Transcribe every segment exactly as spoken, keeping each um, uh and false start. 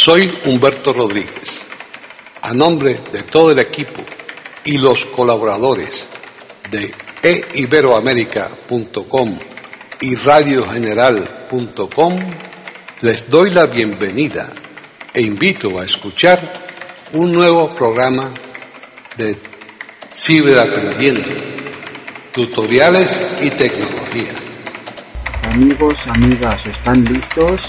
Soy Humberto Rodríguez. A nombre de todo el equipo y los colaboradores de e iberoamerica punto com y radio general punto com, les doy la bienvenida e invito a escuchar un nuevo programa de Ciberaprendiendo, tutoriales y tecnología. Amigos, amigas, ¿están listos?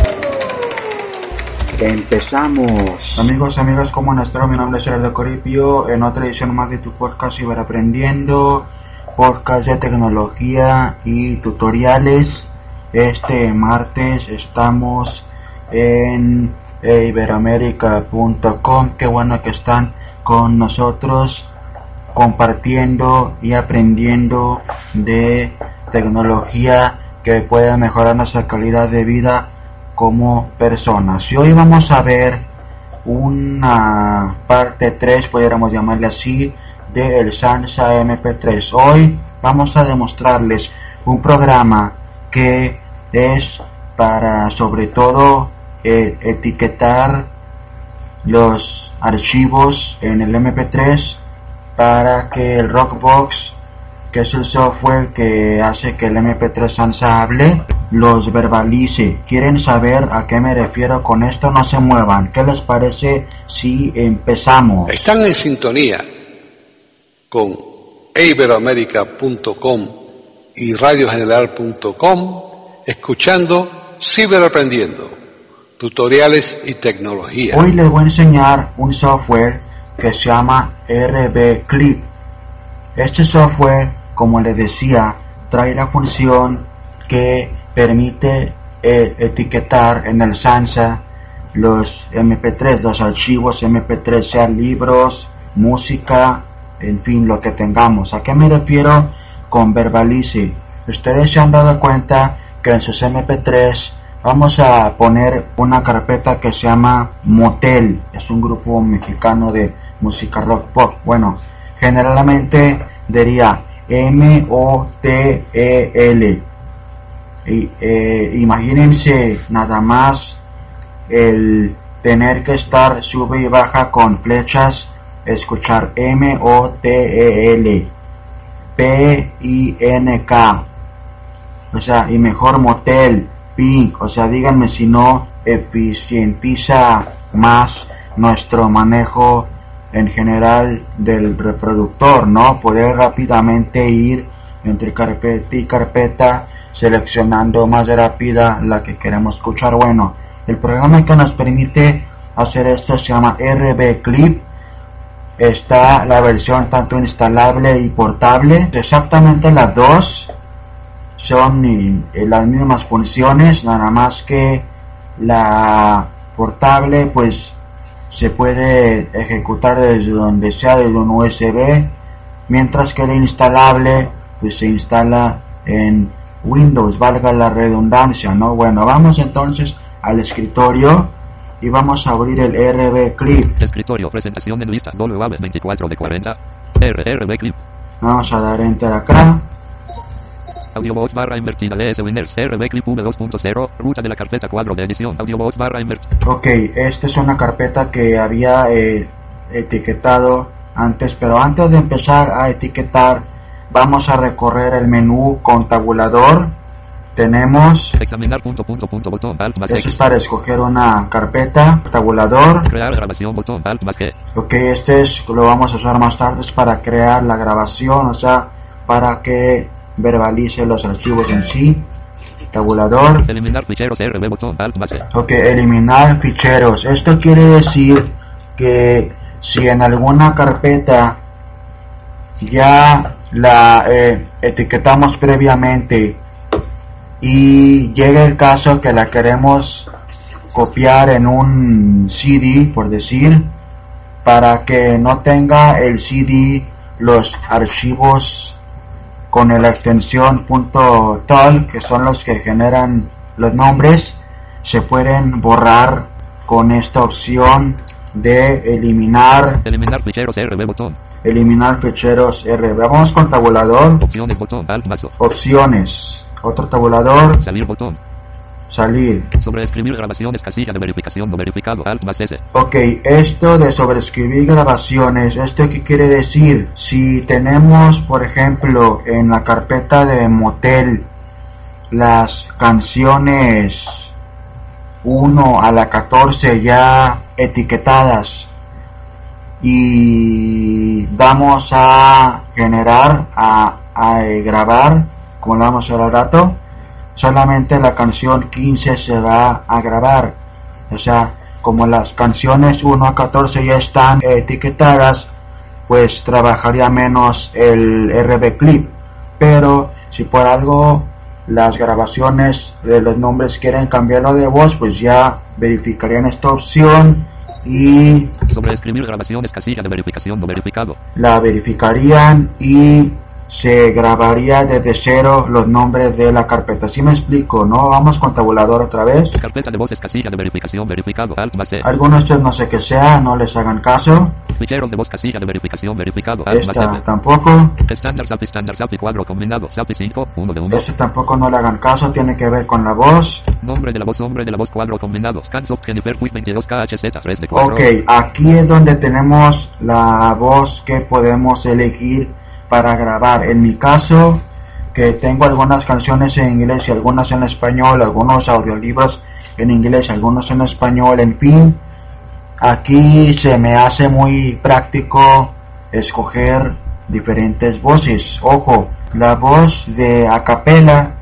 Empezamos. Amigos, amigas, ¿cómo han estado? Mi nombre es Gerardo Coripio, en otra edición más de tu podcast Ciberaprendiendo, podcast de tecnología y tutoriales. Este martes estamos en e iberoamerica punto com. Qué bueno que están con nosotros compartiendo y aprendiendo de tecnología que puede mejorar nuestra calidad de vida como personas. Y hoy vamos a ver una parte tres, pudiéramos llamarle así, de el Sansa eme pe tres. Hoy vamos a demostrarles un programa que es para, sobre todo, eh, etiquetar los archivos en el eme pe tres para que el Rockbox, que es el software que hace que el eme pe tres Sansa hable, los verbalice. ¿Quieren saber a qué me refiero con esto? No se muevan. ¿Qué les parece si empezamos? Están en sintonía con e iberoamerica punto com y radio general punto com, escuchando Ciberaprendiendo, tutoriales y tecnología. Hoy les voy a enseñar un software que se llama erre be Clip. Este software, como les decía, trae la función que permite eh, etiquetar en el Sansa los eme pe tres, los archivos eme pe tres, sean libros, música, en fin, lo que tengamos. ¿A qué me refiero con verbalice? Ustedes se han dado cuenta que en sus eme pe tres vamos a poner una carpeta que se llama Motel. Es un grupo mexicano de música rock pop. Bueno, generalmente diría eme o te e ele. Y, eh, imagínense nada más el tener que estar sube y baja con flechas, escuchar eme o te e ele, pe i ene ka, o sea, y mejor Motel, Pink, o sea, díganme si no eficientiza más nuestro manejo en general del reproductor, ¿no? Poder rápidamente ir entre carpeta y carpeta, seleccionando más rápida la que queremos escuchar. Bueno, el programa que nos permite hacer esto se llama erre be Clip. Está la versión tanto instalable y portable. Exactamente las dos son y, y las mismas funciones, nada más que la portable pues se puede ejecutar desde donde sea, desde un u ese be, mientras que la instalable pues se instala en Windows, valga la redundancia, ¿no? Bueno, vamos entonces al escritorio y vamos a abrir el erre be Clip. Escritorio, presentación en lista, W A B veinticuatro de cuarenta, erre be Clip. Vamos a dar enter acá. Audiobox barra invertida, ls Windows, erre be Clip v dos punto cero, ruta de la carpeta cuadro de edición, Audiobox barra invertida. Ok, esta es una carpeta que había eh, etiquetado antes, pero antes de empezar a etiquetar, vamos a recorrer el menú con tabulador. Tenemos examinar punto punto punto botón alt más eso X. Es para escoger una carpeta, tabulador. Crear grabación botón alt más G. Ok, este es, lo vamos a usar más tarde, es para crear la grabación, o sea, para que verbalice los archivos en sí. Tabulador. Eliminar ficheros erre be botón alt más E. Ok, eliminar ficheros. Esto quiere decir que si en alguna carpeta ya la eh, etiquetamos previamente y llega el caso que la queremos copiar en un ce de, por decir, para que no tenga el ce de los archivos con la extensión .tol, que son los que generan los nombres, se pueden borrar con esta opción de eliminar eliminar ficheros erre be botón. Eliminar ficheros erre be. Vamos con tabulador. Opciones botón alt más O. Opciones. Otro tabulador. Salir botón. salir. Sobreescribir grabaciones, casilla de verificación no verificado, Alt más S. Ok, esto de sobreescribir grabaciones, ¿esto qué quiere decir? Si tenemos, por ejemplo, en la carpeta de Motel las canciones uno a la catorce ya etiquetadas y vamos a generar, a, a grabar, como lo vamos a hacer al rato, solamente la canción quince se va a grabar. O sea, como las canciones uno a catorce ya están etiquetadas, pues trabajaría menos el R B Clip. Pero si por algo las grabaciones de los nombres quieren cambiarlo de voz, pues ya verificarían esta opción y sobreescribir grabaciones, casilla de verificación no verificado. La verificarían y se grabaría desde cero los nombres de la carpeta. ¿Sí me explico, no? Vamos con tabulador otra vez. Carpeta de voces, casilla de verificación verificado, Alt más C. Algunos de estos no sé qué sea, no les hagan caso. Fichero de voz, casilla de verificación verificado, Alt más Esta M. tampoco. Estándar S A P I, estándar S A P I, cuadro combinado, S A P I cinco, uno de uno. Este tampoco no le hagan caso, tiene que ver con la voz. Nombre de la voz, nombre de la voz, cuadro combinado, Scansoft Jennifer Fuit veintidós K H Z tres de cuatro. Ok, aquí es donde tenemos la voz que podemos elegir para grabar. En mi caso, que tengo algunas canciones en inglés y algunas en español, algunos audiolibros en inglés, algunos en español, en fin, aquí se me hace muy práctico escoger diferentes voces. Ojo, la voz de acapella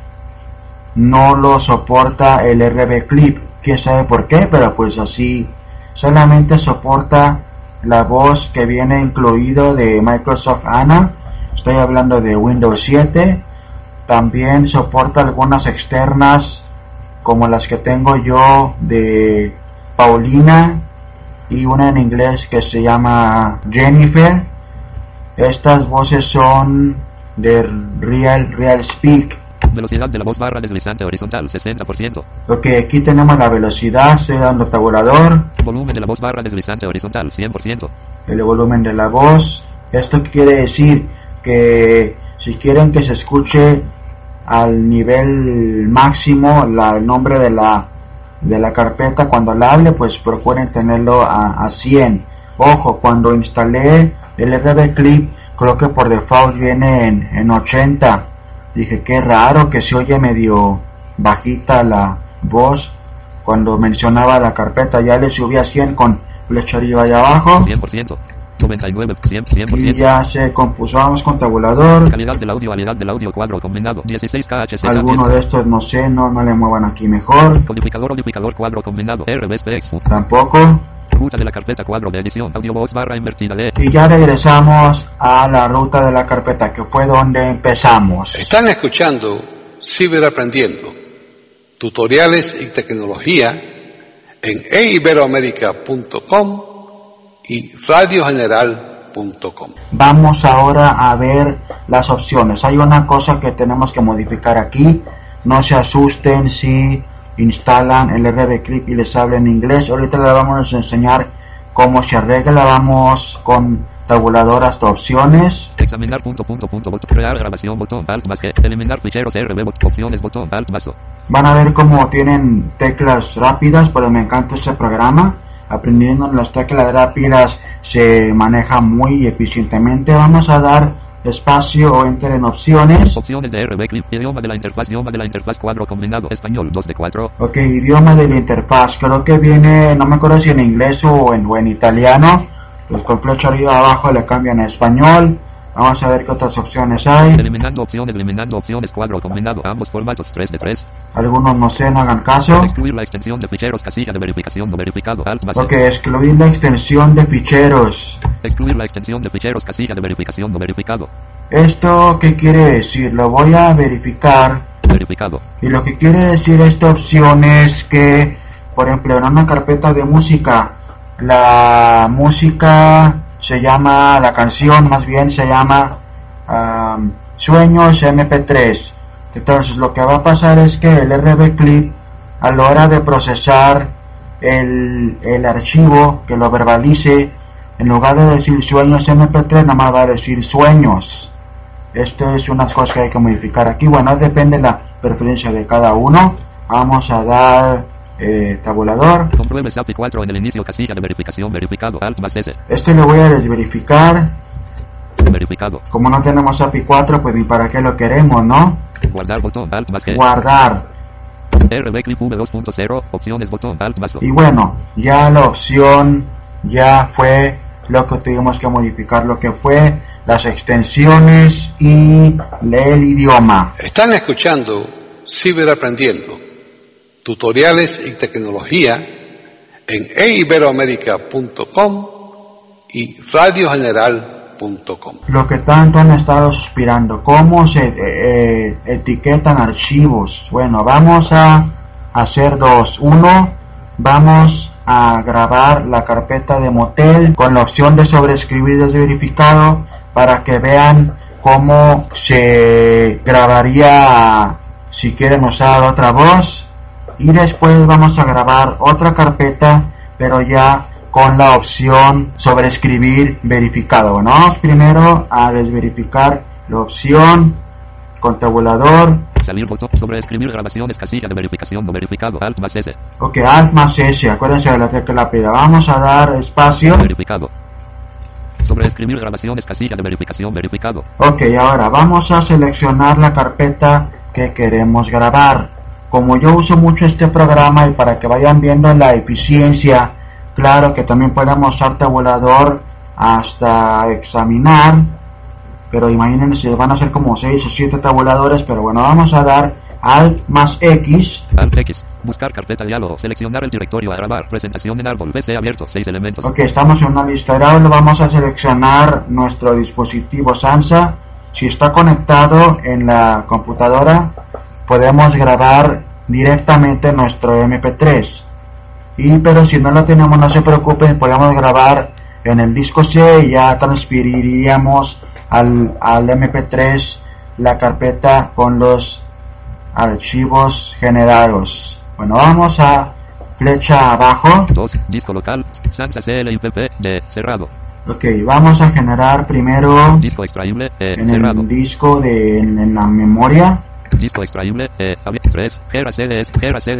no lo soporta el R B Clip, quién sabe por qué, pero pues así solamente soporta la voz que viene incluido de Microsoft Ana. Estoy hablando de Windows siete. También soporta algunas externas como las que tengo yo de Paulina y una en inglés que se llama Jennifer. Estas voces son de Real Real Speak. Velocidad de la voz barra deslizante horizontal sesenta por ciento. Ok, aquí tenemos la velocidad, estoy dando tabulador. Volumen de la voz barra deslizante horizontal cien por ciento. El volumen de la voz. Esto quiere decir que si quieren que se escuche al nivel máximo la, el nombre de la de la carpeta cuando la hable, pues procuren tenerlo a, a cien. Ojo, cuando instalé el R B Clip, creo que por default viene en, en ochenta. Dije, qué raro que se oye medio bajita la voz cuando mencionaba la carpeta. Ya le subí a cien con flecha arriba y abajo. cien por ciento. noventa y nueve, cien, cien por ciento. Y ya se compuso. Vamos con tabulador. Calidad del audio, calidad del audio, cuadro combinado, dieciséis K H Z. Alguno de estos no sé, no, no le muevan aquí mejor. Codificador, codificador, cuadro combinado, R B S P X. Tampoco. Ruta de la carpeta, cuadro de edición, audio voz barra invertida de. Y ya regresamos a la ruta de la carpeta, que fue donde empezamos. Están escuchando Ciberaprendiendo, tutoriales y tecnología en e iberoamerica punto com y radio general punto com. Vamos ahora a ver las opciones. Hay una cosa que tenemos que modificar aquí. No se asusten si instalan el R B Clip y les habla en inglés. Ahorita le vamos a enseñar cómo se arregla. Vamos con tabulador hasta opciones. Examinar punto punto punto botón. Crear grabación botón alt más que. Eliminar ficheros R B botón. Opciones botón alt más. Van a ver cómo tienen teclas rápidas, pero me encanta este programa. Aprendiendo las teclas rápidas se maneja muy eficientemente. Vamos a dar espacio o enter en opciones. Opciones de R B Clip. Idioma de la interfaz. Idioma de la interfaz. Cuadro combinado. Español dos de cuatro. Ok, idioma de la interfaz. Creo que viene, no me acuerdo si en inglés o en, o en italiano. Pues con flecha arriba abajo le cambian a español. Vamos a ver qué otras opciones hay. Eliminando opciones, eliminando opciones, cuadro combinado, ambos formatos, tres de tres. Algunos no sé, no hagan caso. Excluir la extensión de ficheros, casilla de verificación no verificado, alt más. Ok, excluir la extensión de ficheros. Excluir la extensión de ficheros, casilla de verificación no verificado. ¿Esto qué quiere decir? Lo voy a verificar. Verificado. Y lo que quiere decir esta opción es que, por ejemplo, en una carpeta de música, la música se llama, la canción más bien se llama um, Sueños eme pe tres. Entonces lo que va a pasar es que el R B Clip, a la hora de procesar el, el archivo, que lo verbalice, en lugar de decir Sueños eme pe tres, nada más va a decir Sueños. Esto es unas cosas que hay que modificar aquí. Bueno, depende de la preferencia de cada uno. Vamos a dar eh, tabulador. Compruebe S A P I cuatro en el inicio, casilla de verificación, verificado, Alt más S. Este lo voy a desverificar. Verificado. Como no tenemos S A P I cuatro, pues ni para qué lo queremos, ¿no? Guardar botón, Alt más G. Guardar. R B Clip V dos punto cero, opciones botón, Alt más O. Y bueno, ya la opción ya fue lo que tuvimos que modificar, lo que fue las extensiones y el idioma. Están escuchando Ciberaprendiendo, tutoriales y tecnología en e iberoamerica punto com y radio general punto com. Lo que tanto han estado suspirando, cómo se eh, etiquetan archivos. Bueno, vamos a hacer dos. Uno, vamos a grabar la carpeta de motel con la opción de sobreescribir desverificado para que vean cómo se grabaría si quieren usar otra voz. Y después vamos a grabar otra carpeta, pero ya con la opción sobreescribir verificado. Bueno, vamos primero a desverificar la opción con tabulador. Salir botón, sobreescribir grabaciones, casilla de verificación no verificado, Alt más S. Ok, Alt más S, acuérdense de la tecla lápida. Vamos a dar espacio. Verificado. Sobreescribir grabaciones, casilla de verificación verificado. Ok, ahora vamos a seleccionar la carpeta que queremos grabar. Como yo uso mucho este programa y para que vayan viendo la eficiencia, claro que también podemos usar tabulador hasta examinar, pero imagínense, van a ser como seis o siete tabuladores, pero bueno, vamos a dar Alt más X. Alt X, buscar carpeta diálogo, seleccionar el directorio a grabar, presentación en árbol, P C abierto, seis elementos. Ok, estamos en una lista de árbol, vamos a seleccionar nuestro dispositivo Sansa. Si está conectado en la computadora, podemos grabar directamente nuestro eme pe tres. Y pero si no lo tenemos, no se preocupen, podemos grabar en el disco C y ya transferiríamos al, al eme pe tres la carpeta con los archivos generados. Bueno, vamos a flecha abajo. dos. Disco local, Sansa C L I P P de cerrado. Ok, vamos a generar primero disco extraíble, eh, en cerrado. el disco de en, en la memoria. Disco extraíble, eh, tres, Gera C D S, Gera C D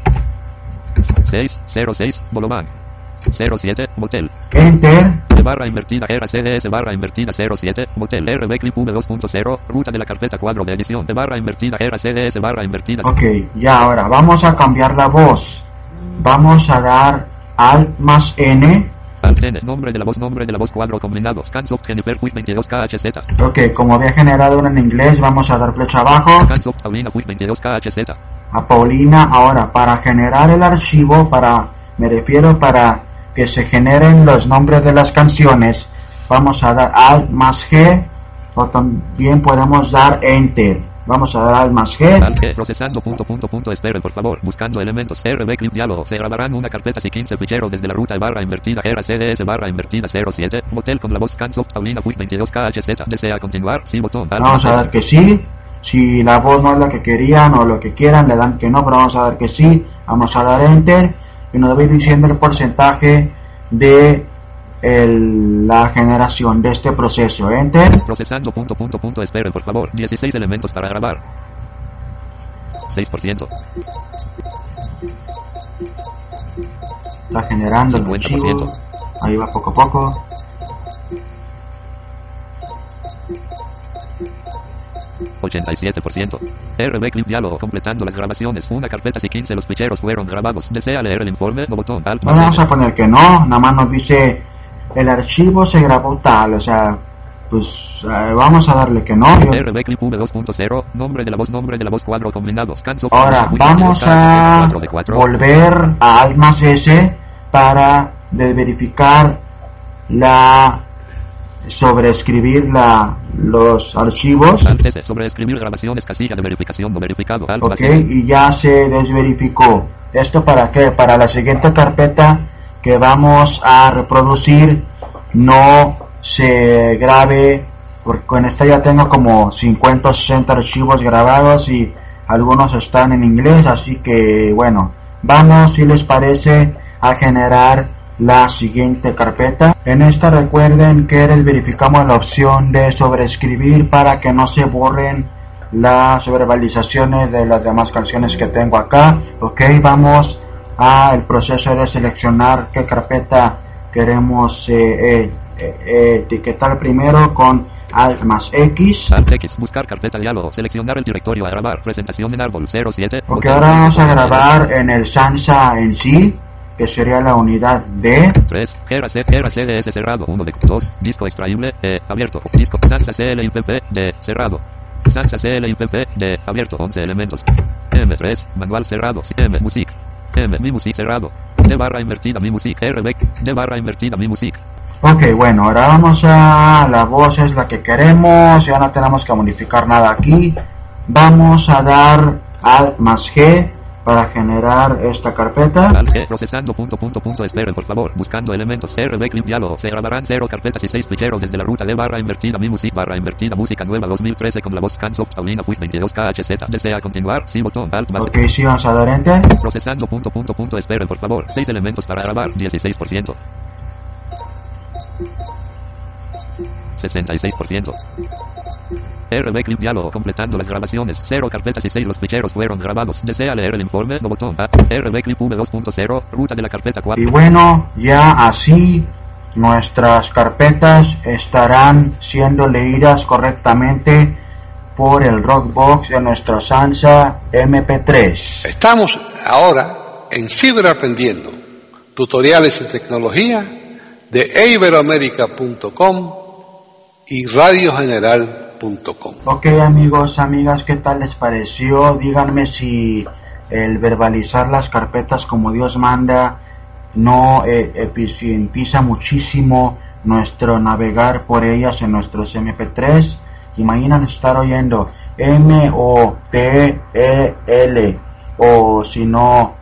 seis, cero seis, Volumen cero siete, Motel. Enter. Barra invertida, Gera C D S, barra invertida cero siete, Motel, R B Clip V dos punto cero, ruta de la carpeta cuadro de edición, de barra invertida, Gera C D S, barra invertida. Ok, ya ahora vamos a cambiar la voz. Vamos a dar Alt más N. Alt N, nombre de la voz, nombre de la voz cuadro combinados, Cansoft Jennifer Quick veintidós K H Z. Ok, como había generado uno en inglés, vamos a dar flecha abajo. Cansoft Paulina Quick veintidós K H Z. A Paulina. Ahora, para generar el archivo, para me refiero para que se generen los nombres de las canciones, vamos a dar Alt más G, o también podemos dar Enter. Vamos a dar Alt más G. Alt G, procesando punto punto punto, esperen por favor, buscando elementos, R B Clip diálogo, se grabarán una carpeta y quince ficheros desde la ruta barra invertida, Gera C D S barra invertida cero siete, Motel con la voz Cansoft Paulina Quick veintidós K H Z. ¿Desea continuar? Sí, botón. Alt Vamos a dar que sí. Si la voz no es la que querían o lo que quieran, le dan que no, pero vamos a dar que sí. Vamos a dar Enter y nos va diciendo el porcentaje de el, la generación de este proceso. Enter. Procesando punto punto punto, esperen por favor, dieciséis elementos para grabar. seis por ciento. Está generando el cincuenta por ciento. archivo. Ahí va poco a poco. ochenta y siete por ciento. R B Clip diálogo, completando las grabaciones. Una carpeta y quince los ficheros fueron grabados. ¿Desea leer el informe? No botón. Alt más Vamos N. a poner que no. Nada más nos dice el archivo se grabó tal. O sea, pues eh, vamos a darle que no. Yo- R B Clip V dos punto cero, nombre de la voz, nombre de la voz cuadro combinados. Cansoft Ahora Quick vamos veintidós K H Z, a cuatro de cuatro. volver a Alt más S para desverificar la sobreescribir la los archivos. Alt S, sobreescribir grabaciones, casilla de verificación no verificado. Alt más Ok, S. y ya se desverificó. ¿Esto para qué? Para la siguiente carpeta que vamos a reproducir no se grabe, porque con esta ya tengo como cincuenta o sesenta archivos grabados y algunos están en inglés, así que bueno, vamos, si les parece, a generar la siguiente carpeta. En esta recuerden que les verificamos la opción de sobreescribir para que no se borren las verbalizaciones de las demás canciones que tengo acá. Ok, vamos al proceso de seleccionar qué carpeta queremos eh, eh, eh, etiquetar primero con Alt más X. Alt X, buscar carpeta diálogo, seleccionar el directorio a grabar, presentación en árbol cero siete. Ok, ahora vamos a grabar en el Sansa en sí, que sería la unidad D. tres, Gera C, Gera C D S cerrado, uno de dos, disco extraíble, eh, abierto, disco, Sansa C L I P P, D, cerrado. Sansa C L I P P, D, abierto, once elementos. M tres, manual cerrado, M, music. M, mi music cerrado. D barra invertida, mi music, R B, D barra invertida, mi music. Ok, bueno, ahora vamos a la voz, es la que queremos, ya no tenemos que modificar nada aquí. Vamos a dar Alt más G para generar esta carpeta. Alt G, procesando, punto, punto, punto, esperen por favor, buscando elementos, R B, clip, diálogo, se grabarán cero carpetas y seis ficheros desde la ruta D barra invertida, mi music, barra invertida, música nueva dos mil trece con la voz Cansoft, Paulina Puig veintidós K H Z, desea continuar, sí, botón, Alt más. Ok, sí, vamos a dar Enter. Procesando, punto, punto, punto, esperen por favor, seis elementos para grabar, dieciséis por ciento. sesenta y seis por ciento. R B clip diálogo completando las grabaciones, cero carpetas y seis los ficheros fueron grabados. Desea leer el informe, no botón A. R B clip V dos punto cero, ruta de la carpeta cuatro. Y bueno, ya así nuestras carpetas estarán siendo leídas correctamente por el Rockbox de nuestro Sansa M P tres. Estamos ahora en Ciberaprendiendo, tutoriales en tecnología de e iberoamerica punto com y radio general punto com. Ok, amigos, amigas, ¿qué tal les pareció? Díganme si el verbalizar las carpetas como Dios manda no eh, eficientiza muchísimo nuestro navegar por ellas en nuestros M P tres. Imaginan estar oyendo M O T E L o si no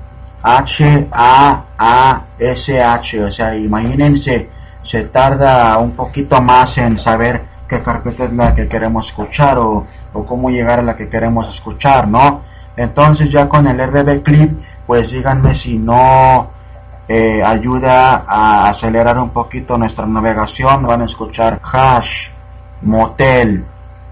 H A A S H, o sea, imagínense, se tarda un poquito más en saber qué carpeta es la que queremos escuchar o, o cómo llegar a la que queremos escuchar, ¿no? Entonces ya con el R B Clip, pues díganme si no eh, ayuda a acelerar un poquito nuestra navegación. Van a escuchar hash, motel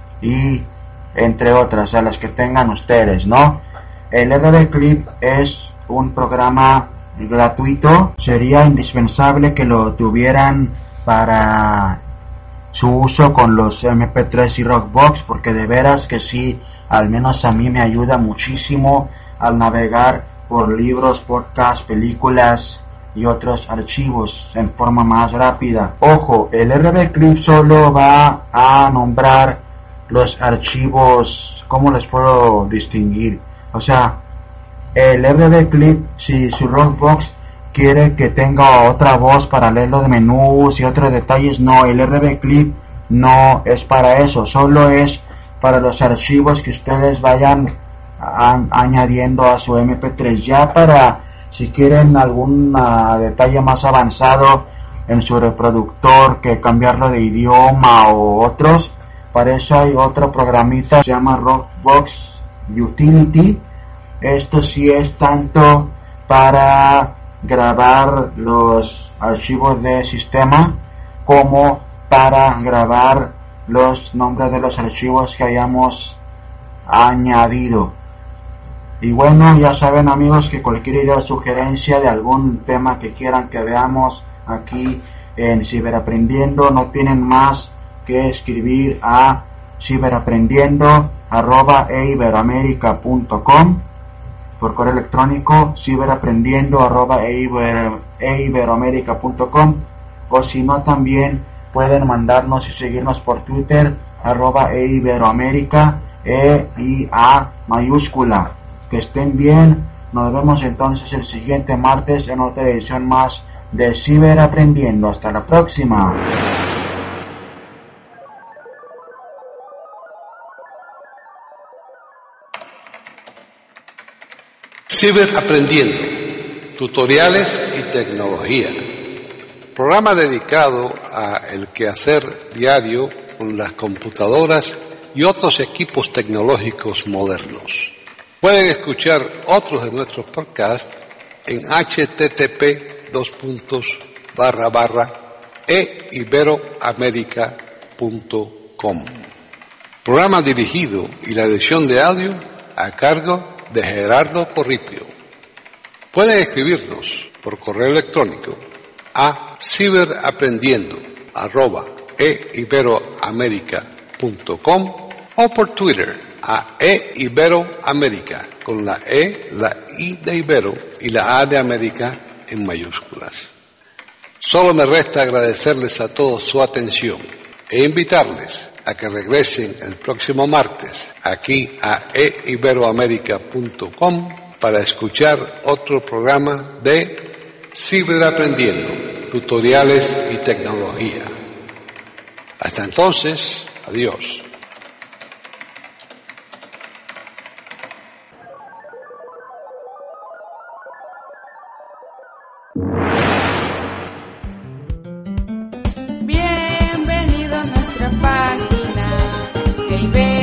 y entre otras, o sea, las que tengan ustedes, ¿no? El R B Clip es un programa gratuito, sería indispensable que lo tuvieran para su uso con los M P tres y Rockbox, porque de veras que sí, al menos a mí me ayuda muchísimo al navegar por libros, podcasts, películas y otros archivos en forma más rápida. Ojo, el R B Clip solo va a nombrar los archivos, ¿cómo les puedo distinguir? O sea, el R B Clip, si su Rockbox quiere que tenga otra voz para leerlo de menús y otros detalles, no, el R B Clip no es para eso, solo es para los archivos que ustedes vayan a, añadiendo a su M P tres. Ya para, si quieren algún uh, detalle más avanzado en su reproductor, que cambiarlo de idioma o otros, para eso hay otro programita que se llama Rockbox Utility. Esto sí es tanto para grabar los archivos de sistema como para grabar los nombres de los archivos que hayamos añadido. Y bueno, ya saben, amigos, que cualquier idea o sugerencia de algún tema que quieran que veamos aquí en Ciberaprendiendo, no tienen más que escribir a ciberaprendiendo arroba e iberoamerica punto com, por correo electrónico ciberaprendiendo arroba e iberoamerica punto com, o si no también pueden mandarnos y seguirnos por Twitter arroba e iberoamerica, e i a mayúscula. Que estén bien, nos vemos entonces el siguiente martes en otra edición más de Ciberaprendiendo. Hasta la próxima. Ciberaprendiendo, tutoriales y tecnología. Programa dedicado a el quehacer diario con las computadoras y otros equipos tecnológicos modernos. Pueden escuchar otros de nuestros podcasts en http dos puntos barra barra e iberoamerica punto com. Programa dirigido y la edición de audio a cargo de Gerardo Corripio. Pueden escribirnos por correo electrónico a ciberaprendiendo arroba eiberoamerica punto com o por Twitter a eiberoamerica con la E, la I de Ibero y la A de América en mayúsculas. Solo me resta agradecerles a todos su atención e invitarles a que regresen el próximo martes aquí a eiberoamerica punto com para escuchar otro programa de Ciberaprendiendo, tutoriales y tecnología. Hasta entonces, adiós. Bienvenido a nuestra página,